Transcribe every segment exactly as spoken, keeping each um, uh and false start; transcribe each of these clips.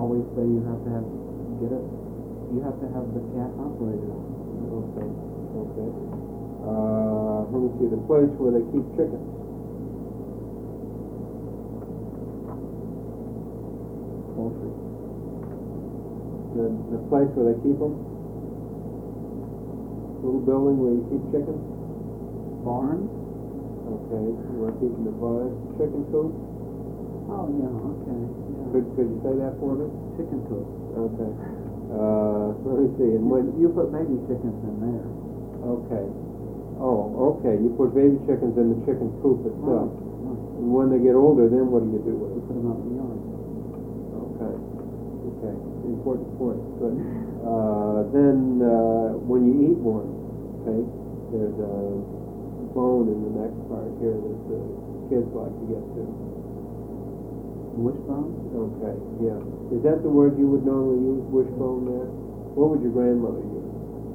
always say you have to have get it. You have to have the cat operated. Okay. Okay. Uh, let me see the place where they keep chickens. Poultry. The the place where they keep them. Little building where you keep chickens. Barn. Okay. You want to keep them in the barn? Chicken coop. Oh yeah. Okay. Yeah. Could could you say that for me? Chicken coop. Okay. Uh, let me see. And when You put baby chickens in there. okay. Oh, okay. You put baby chickens in the chicken coop itself. Right. And when they get older, then what do you do with You them? put them out in the yard. Okay. Okay. Important point. Good. Uh, then uh, when you eat one, okay, there's a bone in the neck part here that the kids like to get to. Wishbone? Okay. Yeah. Is that the word you would normally use, wishbone there? What would your grandmother use?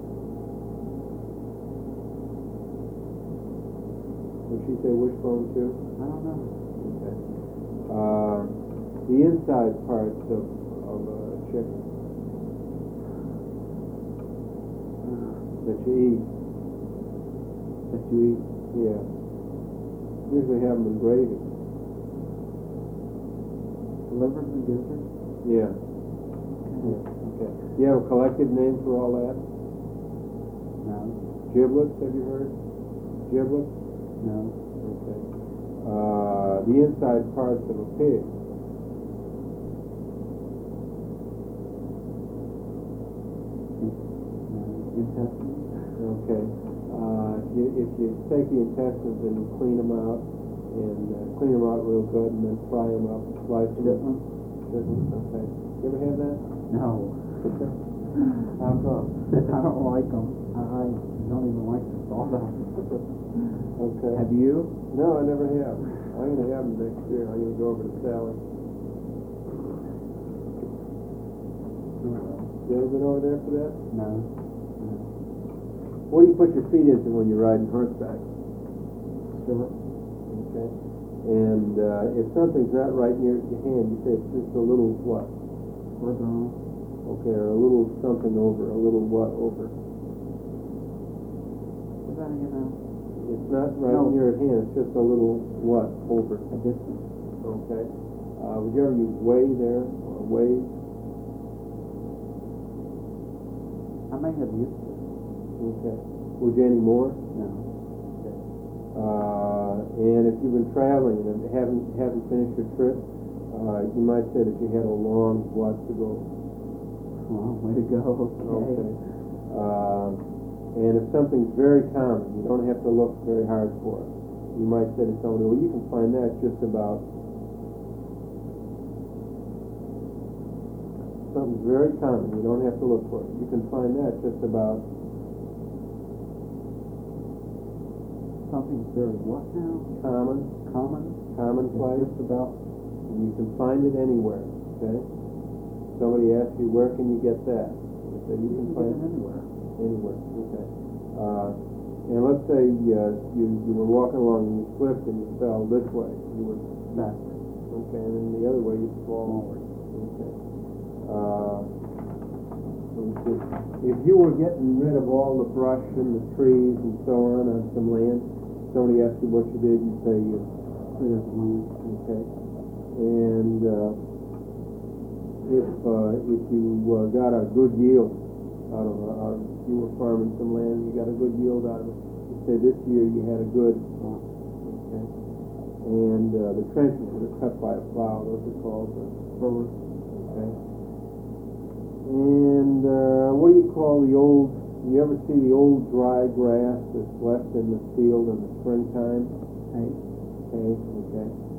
Would she say wishbone too? I don't know. Okay. Uh, the inside parts of, of a chicken Uh, that you eat, that you eat. yeah, usually have them in gravy. Livers and gizzards. Yeah. Okay. Yeah. Okay. Do you have a collective name for all that? No. Giblets, have you heard? Giblets? No. Okay. Uh, the inside parts of a pig. Intestines. Okay. Uh, if you, if you take the intestines and you clean them out, and uh, clean them out real good, and then fry them up, slice them. Chitlins? Chitlins, okay. You ever have that? No. How come? I don't like them. I, I don't even like the thought of them. Okay. Have you? No, I never have. I'm going to have them next year. I'm going to go over to Sally. You ever been over there for that? No. What do you put your feet into when you're riding horseback? Sure. Okay. And uh, if something's not right near your hand, you say it's just a little what? We're grown. Okay, or a little something over, a little what over. Is that, you know, It's not right No. near your hand, it's just a little what over. a distance? Okay. Uh, would you ever use way there, or way? I may have used it. Okay. Would you anymore? No. Uh, and if you've been traveling and haven't haven't finished your trip, uh, you might say that you had a long what to go. Well, way to go. Okay. Okay. Uh, and if something's very common, you don't have to look very hard for it. You might say to somebody, well, you can find that just about. Something's very common, you don't have to look for it. You can find that just about. Something's very what now? Common, Common? commonplace. It's just about. You can find it anywhere, okay? Somebody asks you, where can you get that? You say, you can get find it it anywhere. anywhere, okay. Uh, and let's say uh, you, you were walking along and you slipped and you fell this way. You were Back. okay, and then the other way you fall. Forward. Okay. Uh, let me see. If you were getting rid of all the brush and the trees and so on on some land, somebody asked you what you did, you say you Clear the land. okay. And uh, if uh, if you uh, got a good yield out of, a, out of you were farming some land, you got a good yield out of it. You say this year you had a good okay. And uh, the trenches that are cut by a plow, those are called the furrows. Okay. And uh, what do you call the old? You ever see the old dry grass that's left in the field in the springtime? Hay. Hay. Okay.